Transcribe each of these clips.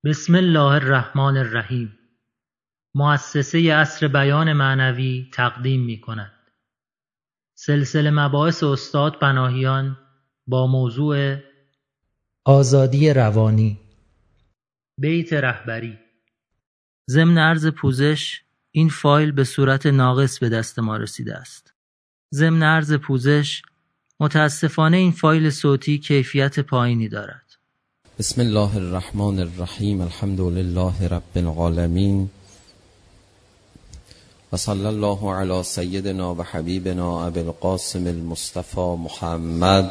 بسم الله الرحمن الرحیم. مؤسسه عصر بیان معنوی تقدیم می کند سلسله مباحث استاد پناهیان با موضوع آزادی روانی. بیت رهبری. ضمن عرض پوزش، این فایل به صورت ناقص به دست ما رسیده است. ضمن عرض پوزش، متاسفانه این فایل صوتی کیفیت پایینی دارد. بسم الله الرحمن الرحیم. الحمد لله رب العالمین و صلی الله علی سیدنا و حبیبنا ابی القاسم المصطفى محمد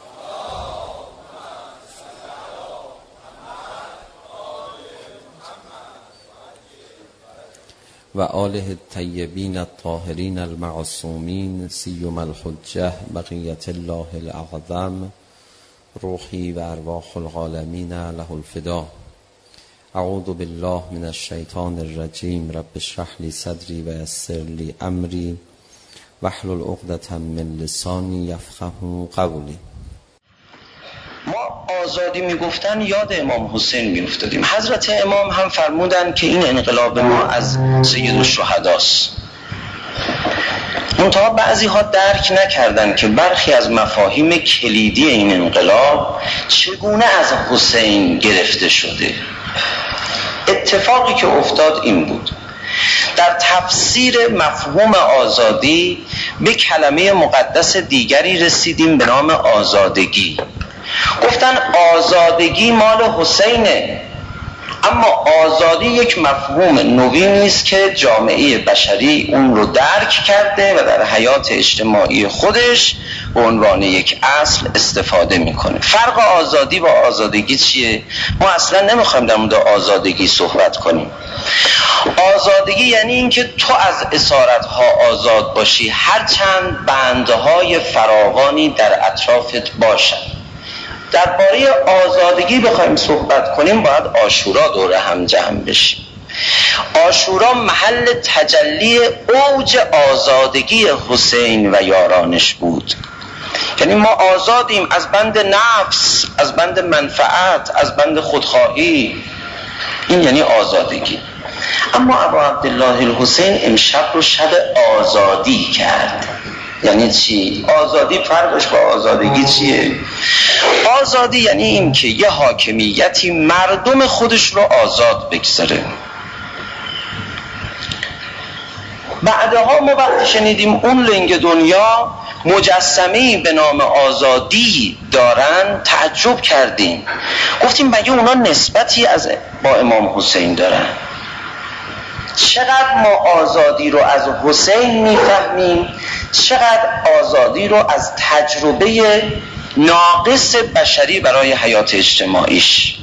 و آله الطیبین الطاهرین المعصومین سیما الحجة بقیة الله الاعظم روحی و ارواح العالمین له الفدا. اعوذ بالله من الشیطان الرجیم. رب اشرح لی صدری و یسر لی امری واحلل عقدة من لسانی یفقهوا قولی. ما آزادی میگفتن یاد امام حسین میافتادیم. حضرت امام هم فرمودن که این انقلاب ما از سید الشهداست. منتها بعضی ها درک نکردن که برخی از مفاهیم کلیدی این انقلاب چگونه از حسین گرفته شده. اتفاقی که افتاد این بود: در تفسیر مفهوم آزادی به کلمه مقدس دیگری رسیدیم به نام آزادگی. گفتن آزادگی مال حسینه، اما آزادی یک مفهوم نوین نیست که جامعه بشری اون رو درک کرده و در حیات اجتماعی خودش به عنوان یک اصل استفاده میکنه. فرق آزادی با آزادگی چیه؟ ما اصلا نمیخوایم در مورد آزادگی صحبت کنیم. آزادگی یعنی اینکه تو از اسارت‌ها آزاد باشی، هرچند بندهای فراوانی در اطرافت باشن. درباره آزادگی بخوایم صحبت کنیم باید عاشورا دوره هم جمع بشیم. عاشورا محل تجلی اوج آزادگی حسین و یارانش بود. یعنی ما آزادیم از بند نفس، از بند منفعت، از بند خودخواهی. این یعنی آزادگی. اما ابا عبدالله الحسین امشب رو شب آزادی کرد. یعنی چی؟ آزادی فرقش با آزادگی چیه؟ آزادی یعنی این که یه حاکمیتی مردم خودش رو آزاد بگذاره. بعدها ما وقتی شنیدیم اون لنگ دنیا مجسمه‌ای به نام آزادی دارن تعجب کردیم. گفتیم مگه اونا نسبتی با امام حسین دارن؟ چقدر ما آزادی رو از حسین میفهمیم، چقدر آزادی رو از تجربه ناقص بشری برای حیات اجتماعیش.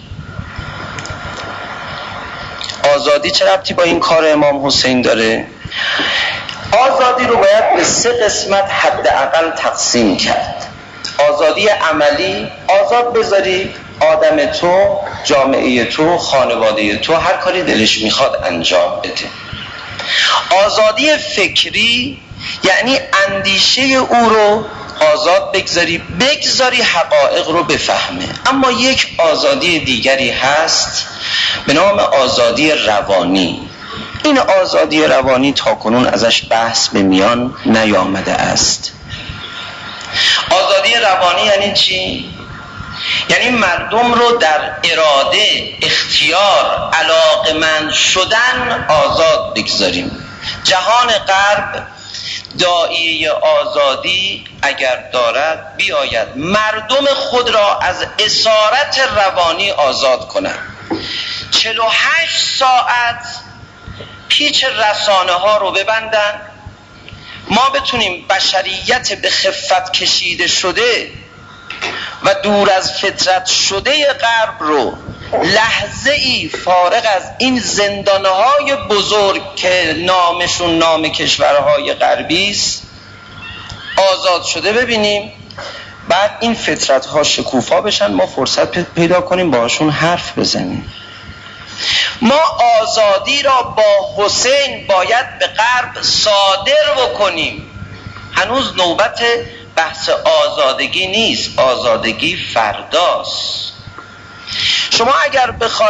آزادی چه ربطی با این کار امام حسین داره؟ آزادی رو باید به 3 قسمت حداقل تقسیم کرد. آزادی عملی، آزاد بذاری آدم تو، جامعه تو، خانواده تو هر کاری دلش میخواد انجام بده. آزادی فکری یعنی اندیشه او رو آزاد بگذاری حقایق رو بفهمه. اما یک آزادی دیگری هست به نام آزادی روانی. این آزادی روانی تاکنون ازش بحث به میان نیامده است. آزادی روانی یعنی چی؟ یعنی مردم رو در اراده، اختیار، علاقمند شدن آزاد بگذاریم. جهان غرب داعیه آزادی اگر دارد بیاید مردم خود را از اسارت روانی آزاد کنند. 48 ساعت پیچ رسانه ها رو ببندن، ما بتونیم بشریت به خفت کشیده شده و دور از فطرت شده غرب رو لحظه ای فارغ از این زندانهای بزرگ که نامشون نام کشورهای غربی است آزاد شده ببینیم. بعد این فطرتها شکوفا بشن، ما فرصت پیدا کنیم باهاشون حرف بزنیم. ما آزادی را با حسین باید به غرب صادر بکنیم. هنوز نوبت بحث آزادگی نیست، آزادگی فرداست. شما اگر بخواید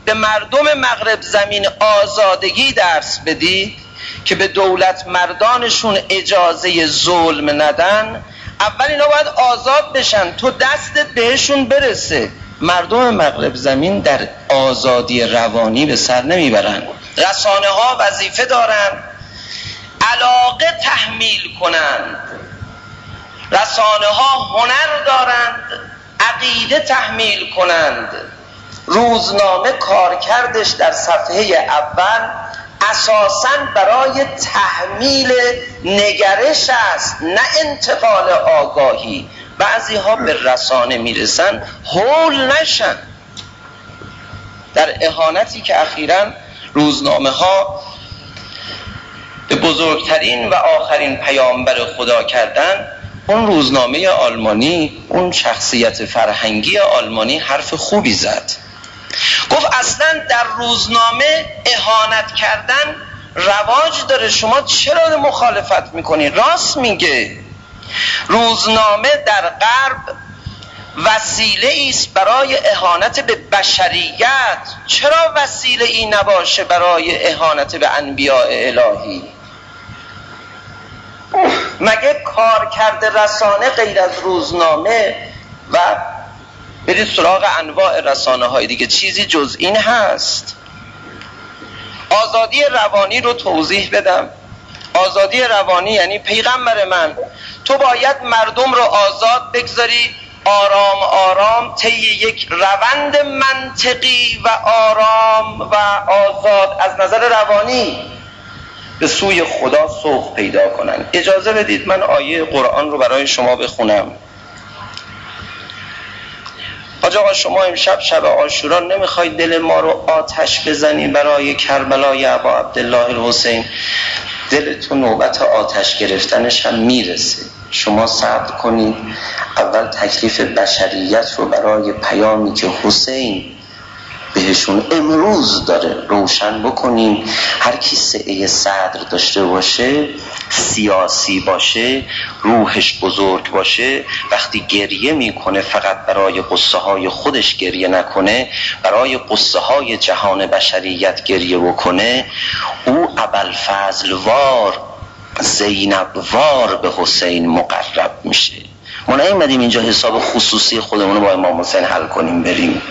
به مردم مغرب زمین آزادگی درس بدید که به دولت مردانشون اجازه ظلم ندن، اول اینا باید آزاد بشن، تو دستت بهشون برسه. مردم مغرب زمین در آزادی روانی به سر نمیبرن. رسانه ها وظیفه دارن علاقه تحمیل کنند، رسانه ها هنر دارند عقیده تحمیل کنند. روزنامه کارکردش در صفحه اول اساساً برای تحمیل نگرش است، نه انتقال آگاهی. بعضی ها به رسانه میرسن هول نشن. در اهانتی که اخیراً روزنامه ها به بزرگترین و آخرین پیامبر خدا کردن، اون روزنامه آلمانی، اون شخصیت فرهنگی آلمانی حرف خوبی زد. گفت اصلا در روزنامه اهانت کردن رواج داره، شما چرا مخالفت میکنی؟ راست میگه. روزنامه در غرب وسیله است برای اهانت به بشریت، چرا وسیله ای نباشه برای اهانت به انبیاء الهی؟ مگه کارکرد رسانه غیر از روزنامه و برید سراغ انواع رسانه های دیگه چیزی جز این هست؟ آزادی روانی رو توضیح بدم. آزادی روانی یعنی پیغمبر من تو باید مردم رو آزاد بگذاری، آرام آرام طی یک روند منطقی و آرام و آزاد از نظر روانی به سوی خدا سوق پیدا کنن. اجازه بدید من آیه قرآن رو برای شما بخونم. حاج آقا شما امشب شب عاشورا نمیخوای دل ما رو آتش بزنی برای کربلای ابا عبدالله الحسین؟ دلتون نوبت آتش گرفتنش هم میرسه. شما صبر کنید، اول تکلیف بشریت رو برای پیامی که حسین بهشون امروز داره روشن بکنیم. هر کی سعه صدر داشته باشه، سیاسی باشه، روحش بزرگ باشه، وقتی گریه میکنه فقط برای قصه های خودش گریه نکنه، برای قصه های جهان بشریت گریه بکنه، او ابوالفضل وار، زینب وار به حسین مقرب میشه. ما نیومدیم اینجا حساب خصوصی خودمون رو با امام حسین حل کنیم بریم،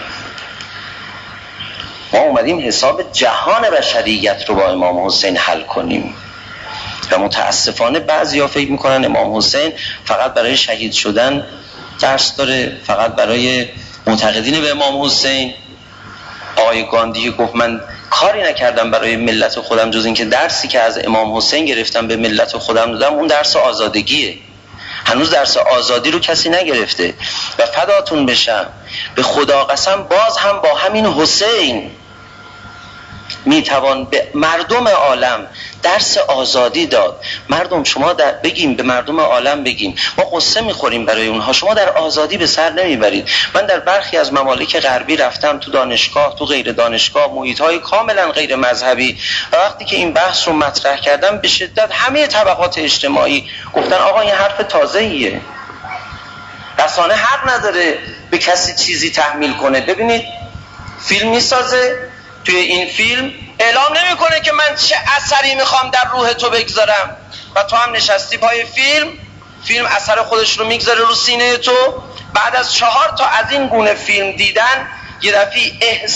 ما اومدیم حساب جهان بشریت رو با امام حسین حل کنیم. و متاسفانه بعضیا فکر میکنن امام حسین فقط برای شهید شدن درس داره، فقط برای معتقدین به امام حسین. آقای گاندی گفت من کاری نکردم برای ملت خودم جز این که درسی که از امام حسین گرفتم به ملت خودم دادم، اون درس آزادگیه. هنوز درس آزادی رو کسی نگرفته. و فداتون بشم به خدا قسم باز هم با همین حسین میتوان به مردم عالم درس آزادی داد. مردم شما بگیم، به مردم عالم بگیم ما قصه میخوریم برای اونها، شما در آزادی به سر نمیبرید. من در برخی از ممالک غربی رفتم، تو دانشگاه، تو غیر دانشگاه، محیط‌های کاملا غیر مذهبی، و وقتی که این بحث رو مطرح کردم به شدت همه طبقات اجتماعی گفتن آقا این حرف تازه‌ایه، رسانه حق نداره به کسی چیزی تحمیل کنه. ببینید فیلم میسازه، توی این فیلم اعلام نمیکنه که من چه اثری میخوام در روح تو بگذارم و تو هم نشستی پای فیلم اثر خودش رو میگذاره رو سینه تو. بعد از 4 تا از این گونه فیلم دیدن یه دفعه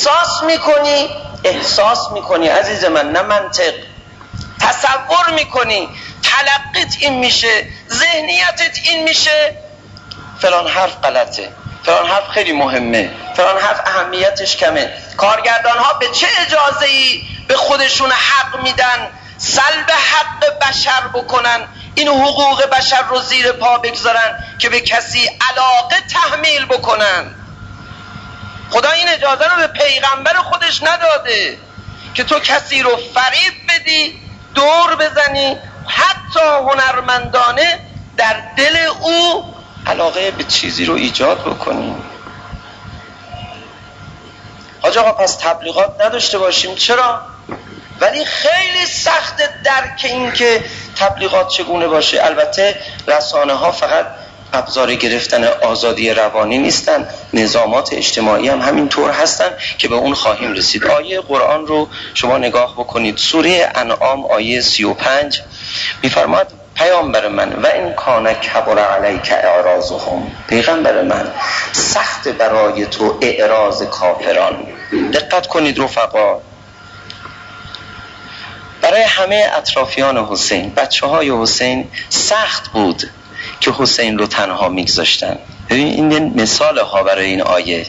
احساس میکنی عزیز من، نه منطق، تصور میکنی، تلقیت این میشه، ذهنیتت این میشه، فلان حرف غلطه، فلان حرف خیلی مهمه، فلان حرف اهمیتش کمه. کارگردان ها به چه اجازه‌ای به خودشون حق میدن سلب حق بشر بکنن، این حقوق بشر رو زیر پا بگذارن که به کسی علاقه تحمیل بکنن؟ خدا این اجازه رو به پیغمبر خودش نداده که تو کسی رو فریب بدی، دور بزنی، حتی هنرمندانه در دل او علاقه به چیزی رو ایجاد بکنیم. حاج آقا پس تبلیغات نداشته باشیم؟ چرا؟ ولی خیلی سخت درک این که تبلیغات چگونه باشه. البته رسانه ها فقط ابزار گرفتن آزادی روانی نیستن، نظامات اجتماعی هم همینطور هستن که به اون خواهیم رسید. آیه قرآن رو شما نگاه بکنید، سوره انعام آیه 35 میفرماد پیامبر من و این کان کبر علیک اعراضهم، پیغمبر من سخت برای تو اعراض کافران. دقت کنید رفقا، برای همه اطرافیان حسین، بچه های حسین سخت بود که حسین رو تنها میگذاشتن. ببین این مثال ها برای این آیه.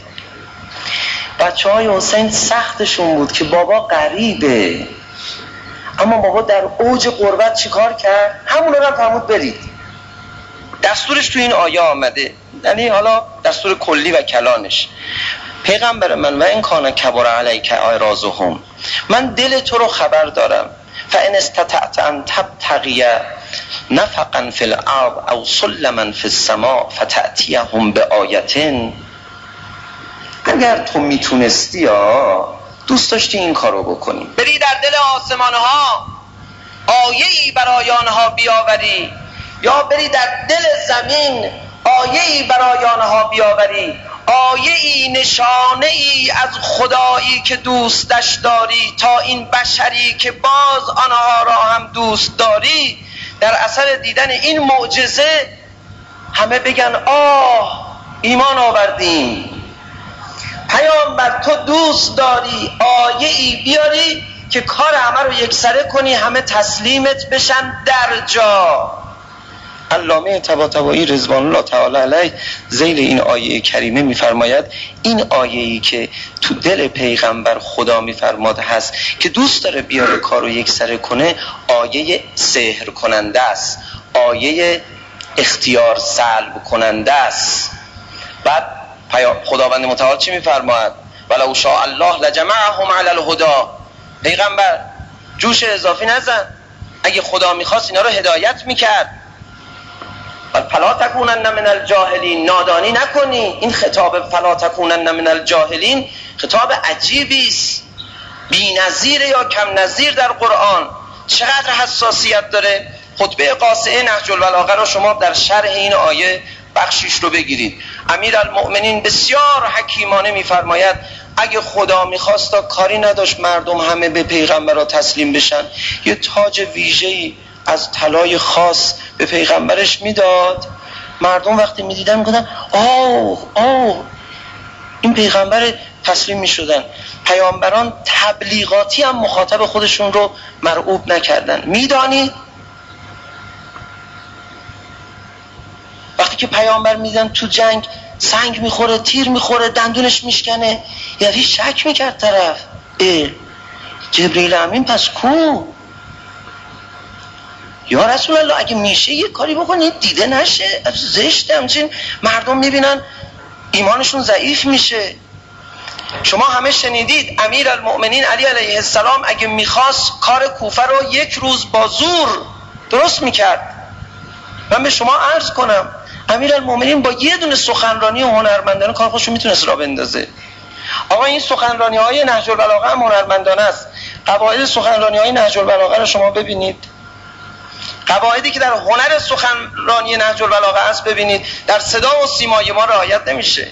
بچه های حسین سختشون بود که بابا غریبه، اما بابا در اوج قربت چیکار کرد؟ همون رو فرمود برید. دستورش تو این آیه آمده، یعنی حالا دستور کلی و کلانش. پیغمبر من و این کان کبر علیک اعراضهم، من دل تو رو خبر دارم، فان استطعت ان تبتغی نفقا فی الارض او سلما فی السماء فتأتیهم بآیة، اگر تو میتونستی دوست داشتی این کارو بکنی، بری در دل آسمان ها آیه‌ای برای آنها بیاوری، یا بری در دل زمین آیه‌ای برای آنها بیاوری، آیه‌ای نشانه‌ای از خدایی که دوستش داری، تا این بشری که باز آنها را هم دوست داری در اثر دیدن این معجزه همه بگن آه ایمان آوردیم. پیامبر تو دوست داری آیه‌ای بیاری که کار همه رو یکسره کنی، همه تسلیمت بشن در جا. علامه طباطبایی رضوان الله تعالی علیه ذیل این آیه کریمه میفرماید این آیه‌ای که تو دل پیغمبر خدا میفرماده هست که دوست داره بیاره کارو یکسره کنه، آیه سحر کننده است، آیه اختیار سلب کننده است. بعد خداوند متعال چی میفرماید؟ ولو شاء الله لجمعهم علی الهدی. پیغمبر جوش اضافی نزن، اگه خدا میخواست اینا رو هدایت میکرد. فلا تکونن من الجاهلین، نادانی نکنی. این خطاب فلا تکونن من الجاهلین خطاب عجیبی است، بی‌نظیر یا کم نظیر در قرآن. چقدر حساسیت داره. خطبه قاصعه نهج البلاغه رو شما در شرح این آیه بخشیش رو بگیرید. امیرالمؤمنین بسیار حکیمانه میفرماید اگه خدا میخواست کاری نداشت مردم همه به پیغمبر تسلیم بشن، یه تاج ویژه‌ای از طلای خاص به پیغمبرش میداد. مردم وقتی میدیدن میگفتن آه این پیغمبر، تسلیم میشدن. پیامبران تبلیغاتی هم مخاطب خودشون رو مرعوب نکردن. میدانید وقتی که پیامبر میدن تو جنگ سنگ میخوره، تیر میخوره، دندونش میشکنه، یعنی شک میکرد طرف جبریل امین پس کو؟ یا رسول الله اگه میشه یه کاری بکنید دیده نشه، زشته همچین مردم میبینن ایمانشون ضعیف میشه. شما همه شنیدید امیرالمؤمنین علی علیه السلام اگه میخواست کار کوفه رو یک روز با زور درست میکرد. من به شما عرض کنم امیرالمؤمنین با یه دونه سخنرانی و هنرمندانه کار خودشو میتونست راه بندازه. آقا این سخنرانی های نهج البلاغه هم هنرمندانه است. قواعد سخنرانی های نهج البلاغه رو شما ببینید، قواعدی که در هنر سخنرانی نهج البلاغه است ببینید، در صدا و سیمای ما رعایت نمیشه.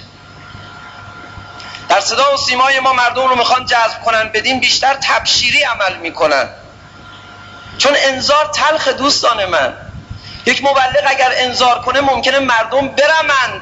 در صدا و سیمای ما مردم رو میخوان جذب کنن بدین بیشتر تبشیری عمل میکنن، چون انذار تلخ. دوستان من، یک مبلغ اگر انذار کنه ممکنه مردم برمند،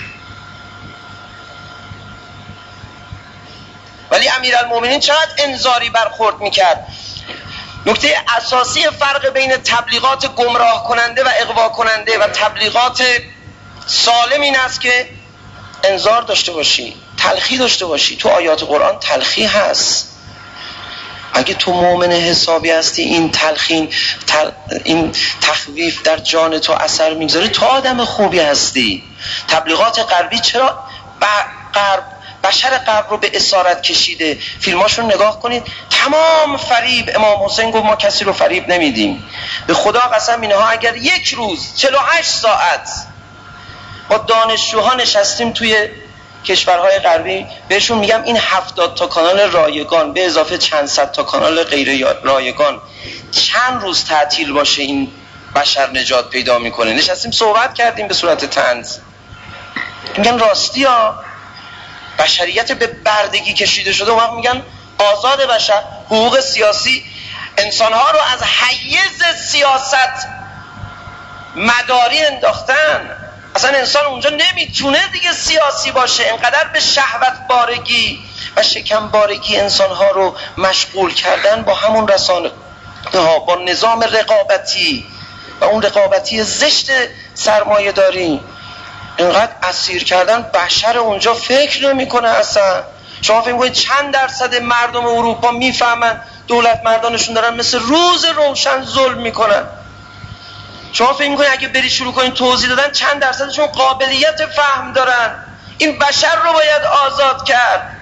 ولی امیرالمؤمنین چقدر انذاری برخورد میکرد. نکته اساسی فرق بین تبلیغات گمراه کننده و اغوا کننده و تبلیغات سالم این است که انذار داشته باشی، تلخی داشته باشی. تو آیات قرآن تلخی هست. اگه تو مؤمن حسابی هستی این تلخین این تخویف در جان تو اثر میگذاره، تو آدم خوبی هستی. تبلیغات غربی چرا بشر غرب رو به اسارت کشیده؟ فیلماشون نگاه کنید، تمام فریب. امام حسین گفت ما کسی رو فریب نمیدیم. به خدا قسم اینها اگر یک روز 48 ساعت با دانشجوها نشستیم توی کشورهای غربی، بهشون میگم این 70 تا کانال رایگان به اضافه چند صد تا کانال غیر رایگان چند روز تعطیل باشه، این بشر نجات پیدا میکنه. نشستیم صحبت کردیم به صورت طنز، میگن راستی ها بشریت به بردگی کشیده شده، وقت میگن آزاد بشر، حقوق سیاسی، انسانها رو از حیز سیاست مداری انداختن. اصلا انسان اونجا نمیتونه دیگه سیاسی باشه، انقدر به شهوت بارگی و شکم بارگی انسانها رو مشغول کردن با همون رسانه ها، با نظام رقابتی و اون رقابتی زشت سرمایه داری، اینقدر اسیر کردن بشر اونجا فکر نمی کنه. اصلا شما فکر کنید چند درصد مردم اروپا میفهمن دولت مردانشون دارن مثل روز روشن ظلم میکنن؟ شما فکر میکنید اگه بری شروع کنید توضیح دادن چند درصدشون قابلیت فهم دارن؟ این بشر رو باید آزاد کرد.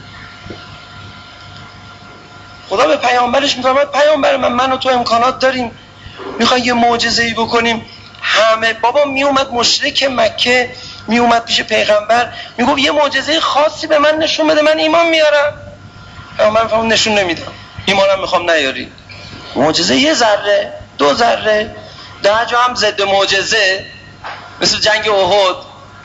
خدا به پیامبرش میفرماید پیامبر من و تو امکانات داریم، میخوای یه معجزه‌ای بکنیم؟ همه بابا میومد مشرک مکه میومد پیش پیغمبر میگفت یه معجزه خاصی به من نشون بده من ایمان میارم. پیغمبر میفرماید نشون نمیدم، ایمانم میخوام نیاری. معجزه یه ذره، 2 ذره، 10 جا هم ضد معجزه مثل جنگ احد.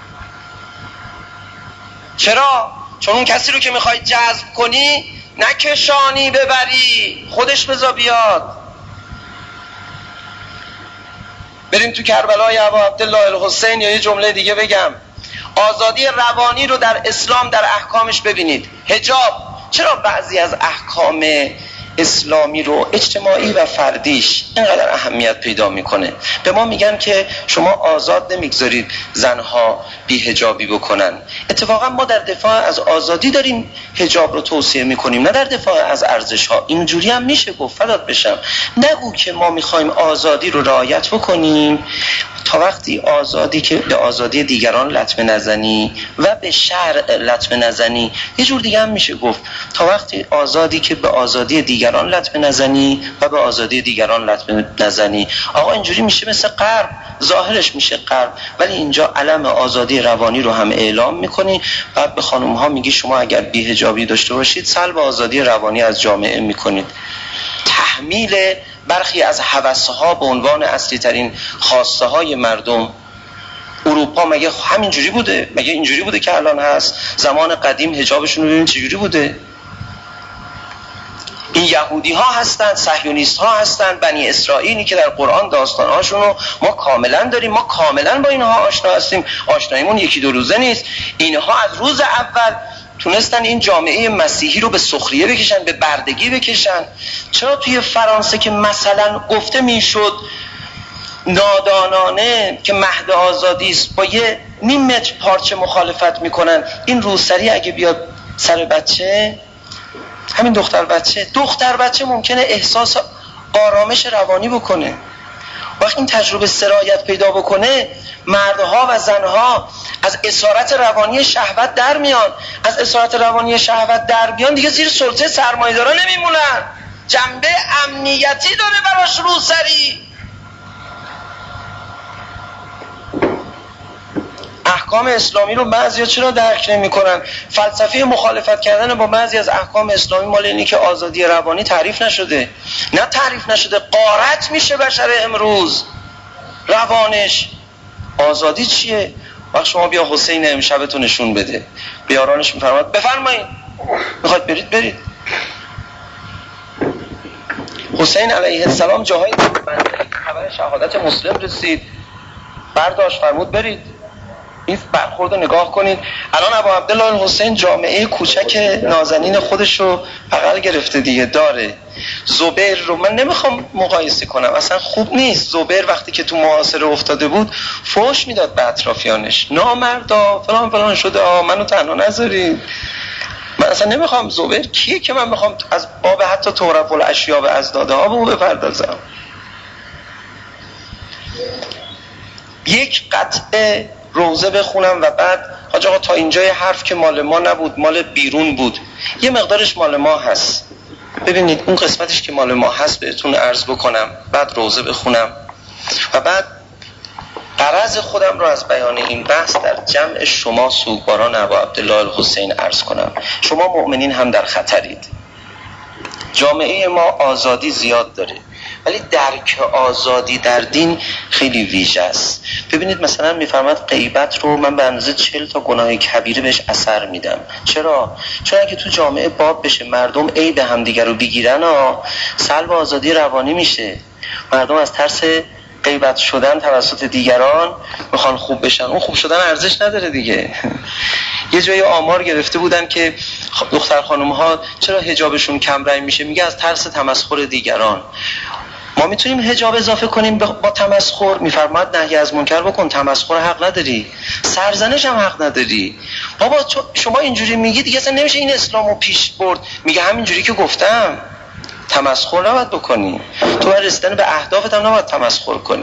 چرا؟ چون اون کسی رو که میخوای جذب کنی نکشانی ببری، خودش بذار بیاد. بریم تو کربلای ابا عبدالله الحسین یا یه جمله دیگه بگم، آزادی روانی رو در اسلام در احکامش ببینید. حجاب، چرا بعضی از احکام اسلامی رو اجتماعی و فردیش اینقدر اهمیت پیدا میکنه؟ به ما میگن که شما آزاد نمیگذارید زنها بی حجابی بکنن. اتفاقا ما در دفاع از آزادی داریم حجاب رو توصیه میکنیم، نه در دفاع از ارزش ها. اینجوری هم میشه گفت، فدات بشم. نگو که ما میخوایم آزادی رو رعایت بکنیم تا وقتی آزادی که به آزادی دیگران لطمه نزنی و به شرع لطمه نزنی. یه جور دیگه هم میشه گفت تا وقتی آزادی که به آزادی دیگران لطمه نزنی و به آزادی دیگران لطمه نزنی. آقا اینجوری میشه مثل غرب، ظاهرش میشه غرب، ولی اینجا علم آزادی روانی رو هم اعلام میکنی. بعد به خانم ها میگی شما اگر بی‌حجابی داشته باشید سلب آزادی روانی از جامعه میکنید. تحمیل برخی از هوس‌ها به عنوان اصلی ترین خواسته های مردم. اروپا مگه همینجوری بوده؟ مگه اینجوری بوده که الان هست؟ زمان قدیم حجابشون رو ببین چجوری بوده. این یهودی ها هستند، صهیونیست ها هستند، بنی اسرائیلی که در قرآن داستانهاشون رو ما کاملا داریم، ما کاملا با اینها آشنا هستیم. آشناییمون 1-2 روزه نیست. اینها از روز اول تونستن این جامعه مسیحی رو به سخریه بکشن، به بردگی بکشن. چرا توی فرانسه که مثلا گفته میشد نادانانه که مهد آزادی است با یه نیم متر پارچه مخالفت میکنن، این روسری اگه بیاد سر بچه، همین دختر بچه ممکنه احساس آرامش روانی بکنه. وقتی این تجربه سرایت پیدا بکنه، مردها و زنها از اسارت روانی شهوت در میان. از اسارت روانی شهوت در بیان دیگه زیر سلطه سرمایه‌دارا نمیمونن. جنبه امنیتی داره براش روسری. احکام اسلامی رو بعضیا چرا درک نمی‌کنن؟ فلسفه مخالفت کردن با بعضی از احکام اسلامی مال اینه که آزادی روانی تعریف نشده. نه تعریف نشده، غارت میشه بشر امروز روانش. آزادی چیه؟ وقت شما بیا حسین امشبتو نشون بده، بیارانش میفرماد بفرمایید، میخواد برید. حسین علیه السلام جاهای خبر شهادت مسلم رسید، برداشت فرمود برید. این برخورد رو نگاه کنید. الان ابا عبدالله الحسین جامعه کوچک نازنین خودش رو بغل گرفته دیگه داره. زبیر رو من نمیخوام مقایسه کنم، اصلا خوب نیست. زبیر وقتی که تو محاصره افتاده بود فحش میداد به اطرافیانش، نامردا فلان شده، منو تنها نذارید. من اصلا نمیخوام زبیر کیه که من بخوام از باب حتی تعرف الاشیاء به ازداده ها به او بپردازم. یک قطعه روزه بخونم و بعد حاج آقا تا اینجای حرف که مال ما نبود، مال بیرون بود، یه مقدارش مال ما هست. ببینید اون قسمتش که مال ما هست بهتون عرض بکنم، بعد روزه بخونم و بعد غرض خودم رو از بیان این بحث در جمع شما سوگواران ابا عبدالله الحسین عرض کنم. شما مؤمنین هم در خطرید. جامعه ما آزادی زیاد داره ولی درک آزادی در دین خیلی ویژه است. ببینید مثلا میفرماد غیبت رو من به اندازه 40 تا گناه کبیره بهش اثر میدم. چرا؟ چون اگه تو جامعه باب بشه مردم عیب همدیگر رو بگیرن سلب آزادی روانی میشه. مردم از ترس غیبت شدن توسط دیگران میخوان خوب بشن. اون خوب شدن ارزش نداره دیگه. یه جایی آمار گرفته بودن که دختر خانم ها چرا حجابشون کم رنگ میشه، میگه از ترس تمسخر دیگران. ما میتونیم حجاب اضافه کنیم با تمسخر؟ میفرماد نهی از منکر بکن، تمسخر حق نداری، سرزنش هم حق نداری. بابا شما اینجوری میگی دیگه اصلا نمیشه این اسلامو پیش برد. میگه همینجوری که گفتم تمسخر نباید بکنی، تو برای رسیدن به اهدافت هم نباید تمسخر کنی.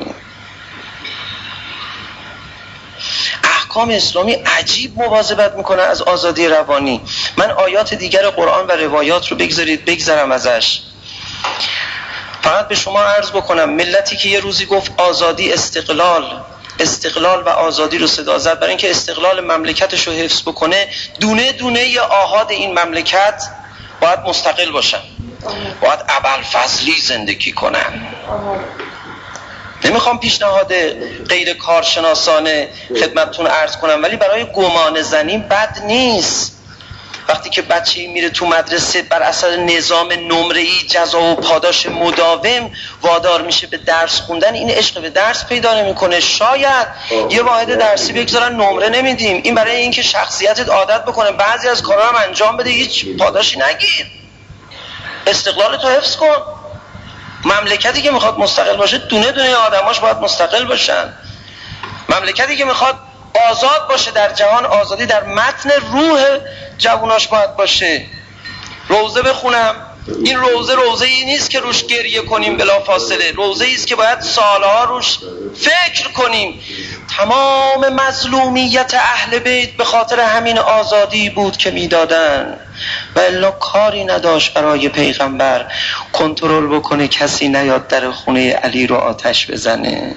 احکام اسلامی عجیب مواظبت میکنه از آزادی روانی. من آیات دیگر قرآن و روایات رو بگذرم ازش. فقط به شما عرض بکنم ملتی که یه روزی گفت آزادی استقلال و آزادی رو صدا زد برای اینکه استقلال مملکتش رو حفظ بکنه، دونه دونه آحاد این مملکت باید مستقل باشن، باید ابوالفضلی زندگی کنن. نمیخوام پیشنهاد غیر کارشناسانه خدمتتون عرض کنم، ولی برای گمان زنی بد نیست. وقتی که بچه‌ای میره تو مدرسه بر اثر نظام نمره‌ای جزا و پاداش مداوم وادار میشه به درس خوندن، این عشق به درس پیدا نمیکنه. شاید یه واحد درسی بگذارن نمره نمیدیم، این برای اینکه شخصیتت عادت بکنه بعضی از کارا هم انجام بده، هیچ پاداشی نگیر، استقلال تو حفظ کن. مملکتی که میخواد مستقل باشه دونه دونه آدماش باید مستقل باشن. مملکتی که میخواد آزاد باشه در جهان، آزادی در متن روح جواناش باید باشه. روزه بخونم، این روزه‌ای نیست که روش گریه کنیم بلا فاصله، روزه‌ای است که باید سالها روش فکر کنیم. تمام مظلومیت اهل بیت به خاطر همین آزادی بود که میدادن و الا کاری نداشت برای پیغمبر کنترل بکنه کسی نیاد در خونه علی رو آتش بزنه.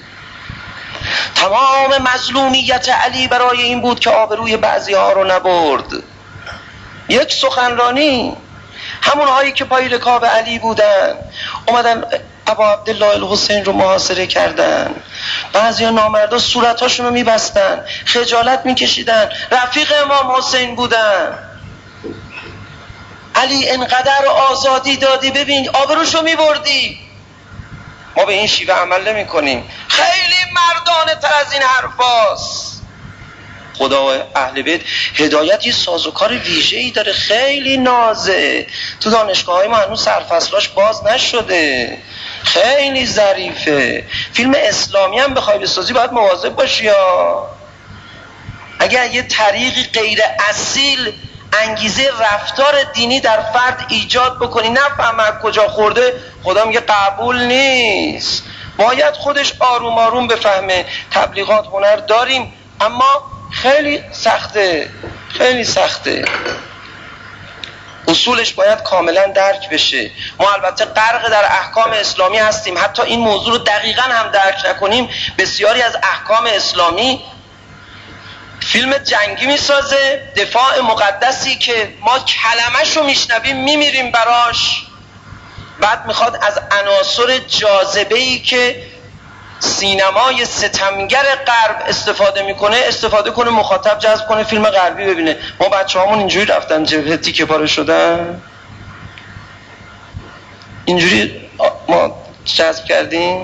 تمام مظلومیت علی برای این بود که آبروی بعضی ها رو نبرد. یک سخنرانی، همون هایی که پای رکاب علی بودن اومدن ابا عبدالله الحسین رو محاصره کردن، بعضی ها نامردا صورتاشون رو میبستن، خجالت میکشیدن، رفیق امام حسین بودن. علی انقدر آزادی دادی، ببین آبروشو میبردی. ما به این شیوه عمل نمی کنیم. خیلی مردانه تر از این حرفاست. خدا و اهل بیت هدایت یه سازوکار ویژه‌ای داره، خیلی نازه. تو دانشگاه‌های ما هنوز سرفصلاش باز نشده، خیلی ظریفه. فیلم اسلامی هم بخوای بسازی باید مواظب باشی یا اگر یه طریقی غیر اصیل انگیزه رفتار دینی در فرد ایجاد بکنی نفهمه کجا خورده، خدا میگه قبول نیست. باید خودش آروم آروم بفهمه. تبلیغات هنر داریم اما خیلی سخته. اصولش باید کاملا درک بشه. ما البته غرق در احکام اسلامی هستیم، حتی این موضوع رو دقیقاً هم درک نکنیم بسیاری از احکام اسلامی فیلم جنگی میسازه، دفاع مقدسی که ما کلمش رو میشنویم میمیریم براش، بعد میخواد از عناصر جاذبه‌ای که سینمای ستمگر غرب استفاده کنه مخاطب جذب کنه فیلم غربی ببینه. ما بچه‌هامون اینجوری رفتن جبهه تیکه پاره شدن، اینجوری ما جذب کردیم.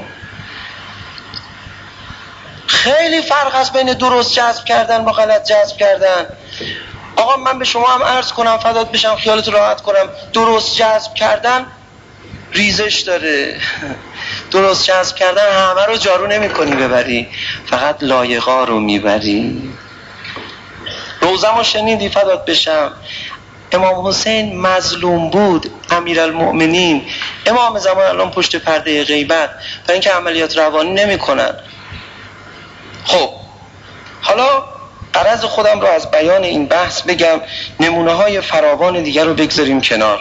خیلی فرق هست بین درست جذب کردن با غلط جذب کردن. آقا من به شما هم عرض کنم فدات بشم خیالت راحت کنم، درست جذب کردن ریزش داره. درست جذب کردن همه رو جارو نمی کنی ببری، فقط لایقا رو میبری. روزمو شنیدی فدات بشم، امام حسین مظلوم بود، امیرالمؤمنین امام زمان الان پشت پرده غیبت برای اینکه عملیات روانی نمی کنن. خب حالا غرض خودم رو از بیان این بحث بگم، نمونه های فراوان دیگر رو بگذاریم کنار.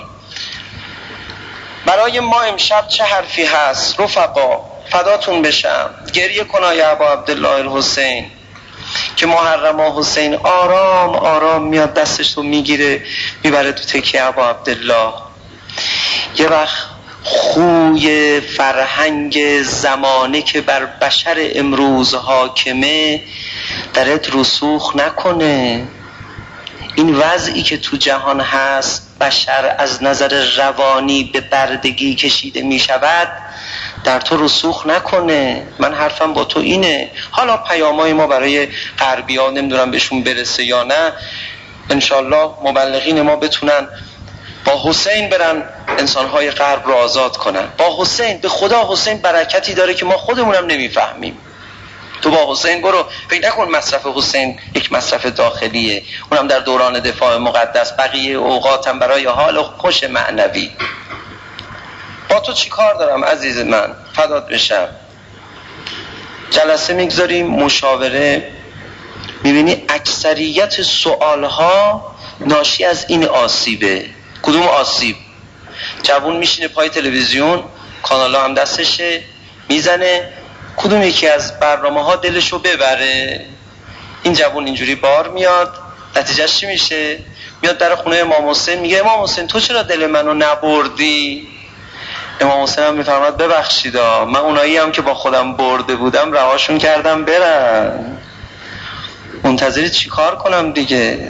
برای ما امشب چه حرفی هست رفقا؟ فداتون بشم، گریه کنای ابا عبدالله الحسین که محرم حسین آرام آرام میاد دستش رو میگیره میبره تو تکیه ابا عبدالله. یه وقت خوی فرهنگ زمانه که بر بشر امروز حاکمه درت رسوخ نکنه. این وضعی که تو جهان هست، بشر از نظر روانی به بردگی کشیده می شود، در تو رسوخ نکنه. من حرفم با تو اینه. حالا پیامای ما برای غربی ها نمیدونم بهشون برسه یا نه، انشالله مبلغین ما بتونن با حسین برن انسانهای غرب رو آزاد کنن. با حسین، به خدا حسین برکتی داره که ما خودمونم نمیفهمیم. تو با حسین برو، فکر نکن مصرف حسین یک مصرف داخلیه، اونم در دوران دفاع مقدس، بقیه اوقاتم برای حال خوش معنوی. با تو چی کار دارم عزیز من؟ فدات بشم. جلسه میگذاریم مشاوره، میبینی اکثریت سوالها ناشی از این آسیبه. کدوم آسیب؟ جوون میشینه پای تلویزیون، کانالا هم دستشه، میزنه کدوم یکی از برنامه ها دلشو ببره. این جوون اینجوری بار میاد، نتیجهش چی میشه؟ میاد در خونه امام حسین میگه امام حسین تو چرا دل منو نبردی؟ امام حسین هم میفرماد ببخشید من اونایی هم که با خودم برده بودم رهاشون کردم برن. منتظری چی کار کنم دیگه؟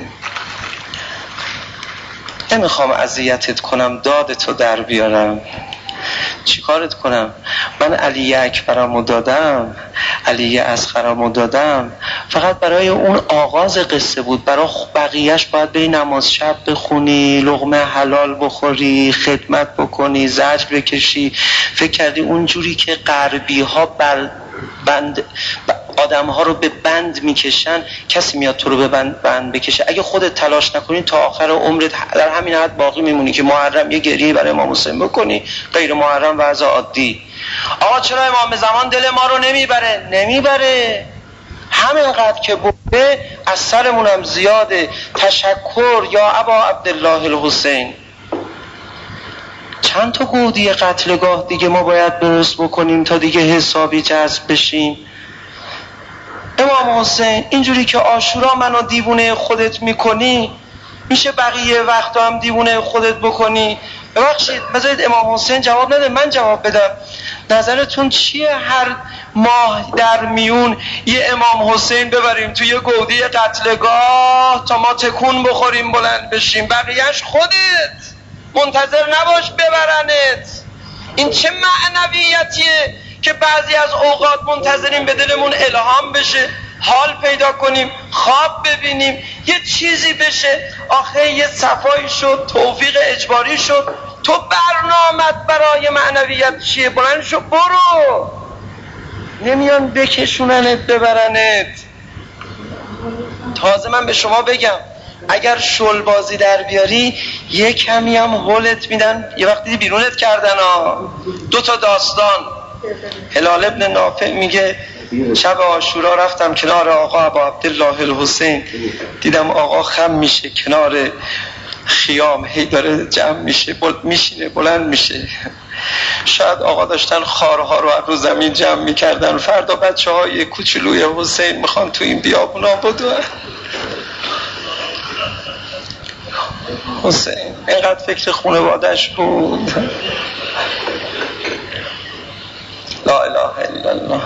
نمیخوام اذیتت کنم، دادتو در بیارم، چی کارت کنم؟ من علی اکبرمو دادم، علی اصغرمو دادم، فقط برای اون آغاز قصه بود. برای بقیهش باید بری نماز شب بخونی، لقمه حلال بخوری، خدمت بکنی، زجر بکشی. فکر کردی اونجوری که غربی ها بند آدم ها رو به بند میکشن کسی میاد تو رو به بند بکشه؟ اگه خودت تلاش نکنی تا آخر عمرت در همین حد باقی میمونی که محرم یه گریه برای امام حسین بکنی، غیر محرم وضع عادی. آقا چرا امام زمان دل ما رو نمیبره؟ همینقدر که بوده از سرمونم زیاده. تشکر یا ابا عبدالله الحسین. چند تا گودی قتلگاه دیگه ما باید درست بکنیم تا دیگه حسابی جذب بشیم؟ امام حسین اینجوری که عاشورا منو دیوونه خودت میکنی، میشه بقیه وقتا هم دیوونه خودت بکنی؟ ببخشید بذارید امام حسین جواب نده، من جواب بدم. نظرتون چیه هر ماه در میون یه امام حسین ببریم توی یه گودی قتلگاه تا ما تکون بخوریم بلند بشیم؟ بقیهش خودت، منتظر نباش ببرنت. این چه معنویتیه که بعضی از اوقات منتظریم به دلمون الهام بشه، حال پیدا کنیم، خواب ببینیم، یه چیزی بشه. آخه یه صفایی شد، توفیق اجباری شد. تو برنامت برای معنویت چیه؟ بلند شو برو. نمیان بکشوننت ببرنت. تازه من به شما بگم اگر شل بازی در بیاری یه کمی هم هولت میدن. یه وقتی بیرونت کردن دو تا داستان. هلال ابن نافع میگه شب عاشورا رفتم کنار آقا ابا عبدالله الحسین، دیدم آقا خم میشه کنار خیام، هی داره جمع میشه، میشینه بلند میشه. شاید آقا داشتن خارها رو رو زمین جمع میکردن، فردا بچه های کوچولوی حسین میخوان تو این بیابونا بدون. حسین اینقدر فکر خانواده‌اش بود. لا اله الا الله.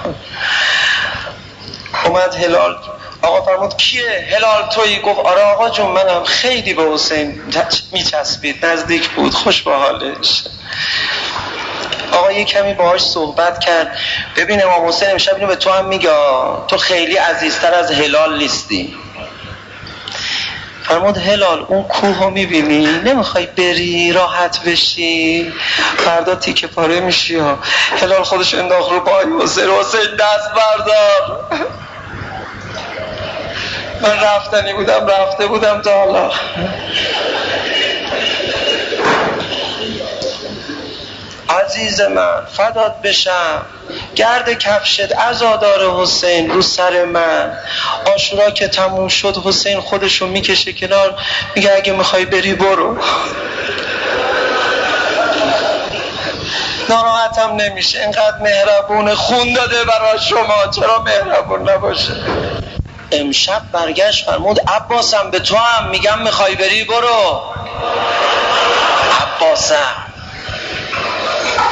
اومد هلال، آقا فرمود کیه؟ هلال تویی؟ گفت آره آقا جون منم. خیلی به حسین میچسبید، نزدیک بود، خوش به حالش. آقا یه کمی باهاش صحبت کرد. ببین امام حسین امشب اینو به تو هم میگه، تو خیلی عزیزتر از هلال نیستی. فرمود هلال اون کوه میبینی؟ نمیخوای بری راحت بشی؟ فردا تیکه پاره میشی ها. هلال خودش انداخت رو پای حسین. حسین دست بردار. من رفتنی بودم، رفته بودم تا حالا. عزیز من فدات بشم، گرد کفشت عزادار حسین رو سر من. عاشورا که تموم شد حسین خودشو میکشه کنار، میگه اگه میخوای بری برو. ناراحتم نمیشه، اینقدر مهربونه، خون داده برای شما، چرا مهربون نباشه؟ امشب برگشت فرمود عباسم به تو هم میگم میخوای بری برو. عباسم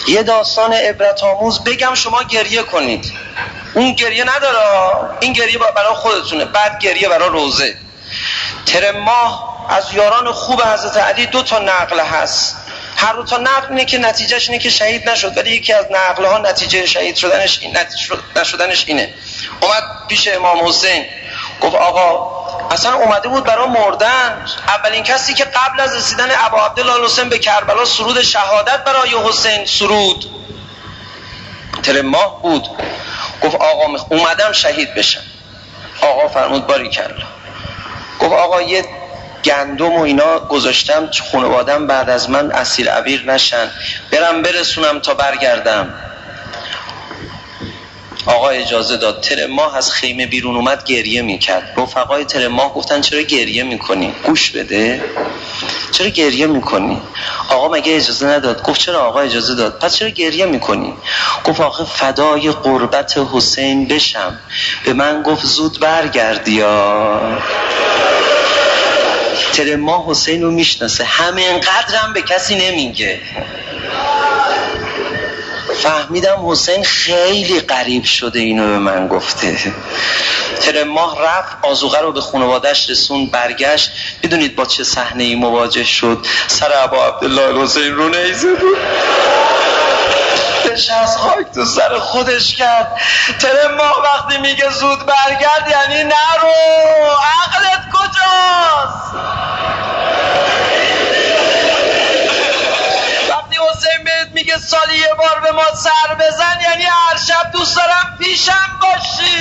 یه داستان عبرت آموز بگم شما گریه کنید. اون گریه نداره، این گریه برای خودتونه. بعد گریه برای روزه. ترم ماه از یاران خوب حضرت علی 2 نقل هست. هر 2 نقل اینه که نتیجهش اینه که شهید نشد، ولی یکی از نقل‌ها نتیجه شهید شدنش نشدنش اینه. اومد پیش امام حسین گفت آقا اصلا اومده بود برای مردن. اولین کسی که قبل از رسیدن ابا عبدالله حسین به کربلا سرود شهادت برای حسین سرود ترم ماه بود. گفت آقا اومدم شهید بشم. آقا فرمود باریکلا. گفت آقا یه گندم و اینا گذاشتم خانواده‌ام بعد از من اسیر عبیر نشن، برم برسونم تا برگردم. آقا اجازه داد. ترم ماه از خیمه بیرون اومد گریه میکرد. رفقای ترم ماه گفتن چرا گریه میکنی؟ گوش بده. چرا گریه میکنی؟ آقا مگه اجازه نداد؟ گفت چرا آقا اجازه داد؟ پس چرا گریه میکنی؟ گفت آخه فدای قربت حسین بشم، به من گفت زود برگردی یا. ترم ماه حسین رو میشناسه، همین قدرم به کسی نمیگه. فهمیدم حسین خیلی قریب شده اینو به من گفته. ترم ماه رفت آذوقه رو به خانواده‌اش رسون، برگشت. میدونید با چه صحنه‌ای مواجه شد؟ سر ابا عبدالله حسین رو نیزه بود، نشست خاک تو سر خودش کرد. ترم ماه وقتی میگه زود برگرد یعنی نرو، عقلت کجاست؟ حسین بهت میگه سالی یه بار به ما سر بزن یعنی هر شب دوست دارم پیشم باشی.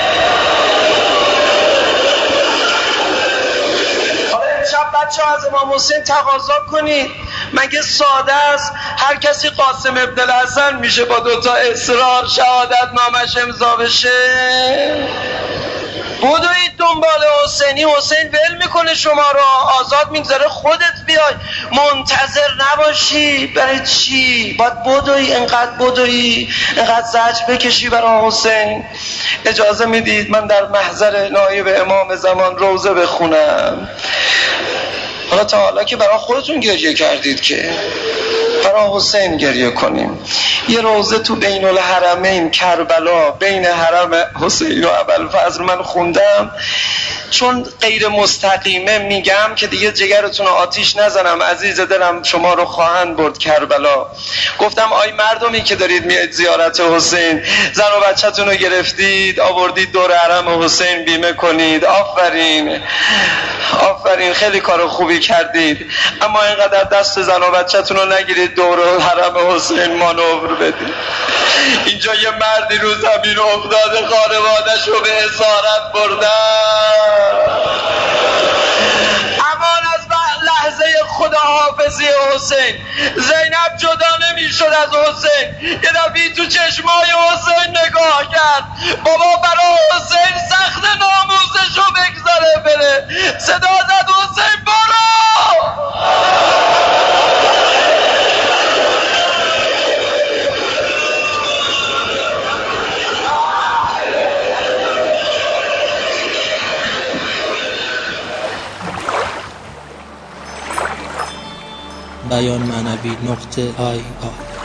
حالا امشب بچه ها از امام حسین تقاضا کنید. مگه ساده است هر کسی قاسم ابن الحسن میشه با 2 اصرار شهادت نامش امضا بشه؟ بدوید دنبال حسینی. حسین ول میکنه شما رو، آزاد میگذاره خودت بیای، منتظر نباشی. برای چی؟ باید بدوی، انقدر بدوی، انقدر زجر بکشی برای حسین. اجازه میدید من در محضر نایب امام زمان روزه بخونم؟ حالا تا حالا که برای خودتون گریه کردید که برای حسین گریه کنیم. یه روزه تو بین الحرمین کربلا بین حرم حسین و ابوالفضل من خوندم، چون غیر مستقیمه میگم که دیگه جگرتون آتیش نزنم، عزیز دلم شما رو خواهند برد کربلا. گفتم آی مردمی که دارید میاید زیارت حسین، زن و بچه‌تون رو گرفتید آوردید دور حرم حسین بیمه کنید، آفرین آفرین، خیلی کار خوبی کردید، اما اینقدر دست زن و بچه‌تون رو نگیرید دور حرم حسین مانور بدید. اینجا یه مردی رو زمین افتاده، خانواده‌اش رو به اسارت بردن. امان از لحظه خداحافظی حسین. زینب جدا نمیشد از حسین. یه دفعه تو چشمای حسین نگاه کرد، بابا برای حسین سخت ناموسش رو بگذاره بره. صدا زد حسین برو. بیان معنوی .ir